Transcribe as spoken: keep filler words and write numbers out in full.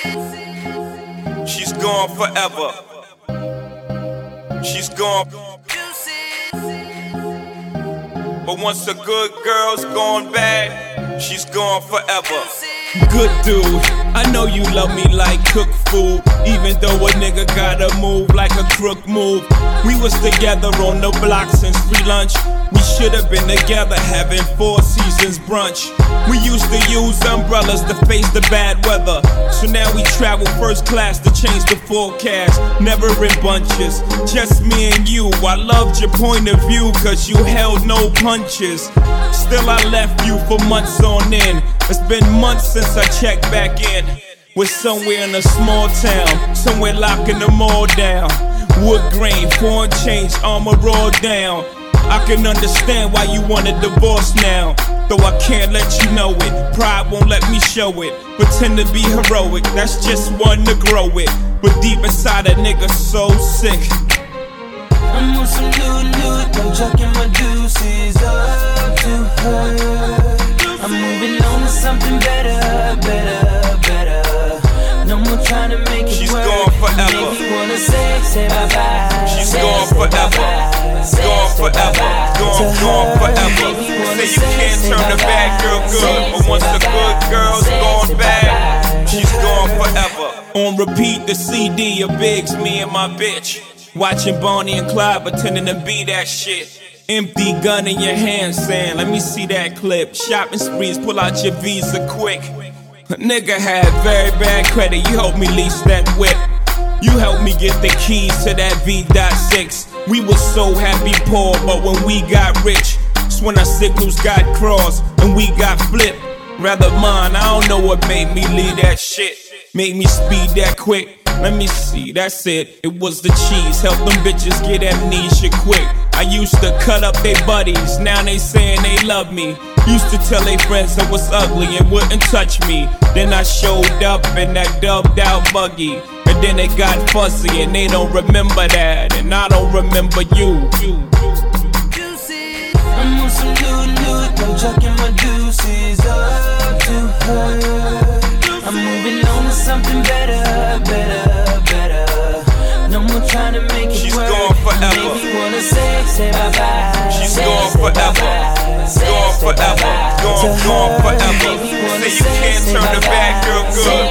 She's gone forever. She's gone. But once a good girl's gone bad, she's gone forever. Good dude, I know you love me like cooked food. Even though a nigga gotta move like a crook move. We was together on the block since free lunch. We should've been together having Four Seasons brunch. We used to use umbrellas to face the bad weather. So now we travel first class to change the forecast. Never in bunches, just me and you. I loved your point of view cause you held no punches. Still I left you for months on end. It's been months since I checked back in. We're somewhere in a small town, somewhere locking them all down. Wood grain, foreign change, armor all down. I can understand why you want a divorce now. Though I can't let you know it, pride won't let me show it. Pretend to be heroic, that's just one to grow it. But deep inside a nigga so sick. I'm on some new loot, I'm chucking my deuces up to her. I'm moving on to something better, better, better. No more trying to make it She's work. gone forever. Make me wanna say, say bye-bye. She's say, gone say forever. Bye-bye. Say, Gone say forever. bye-bye. Gone, gone forever. Say you can't turn a bad girl good, but once a good girl's gone bad, she's gone forever. On repeat the C D of Biggs, me and my bitch. Watching Bonnie and Clyde pretending to be that shit. Empty gun in your hand saying, let me see that clip. Shopping sprees, pull out your Visa quick. A nigga had very bad credit, you helped me lease that whip. You helped me get the keys to that V six. We was so happy poor, but when we got rich, it's when our signals got crossed and we got flipped. Rather mine, I don't know what made me leave that shit. Made me speed that quick. Let me see, that's it. It was the cheese, help them bitches get amnesia quick. I used to cut up they buddies, now they saying they love me. Used to tell they friends I was ugly and wouldn't touch me. Then I showed up in that dubbed out buggy. And then it got fuzzy and they don't remember that. And I don't remember you. I'm on some new loot, I'm chucking my deuces up to her. I'm moving on to something better, better, better. No more trying to make it She's work. gone forever. Make me wanna say, say bye-bye. She's say, gone say forever. Bye-bye. Gone forever. Gone, gone forever. Say you can't turn a bad girl good,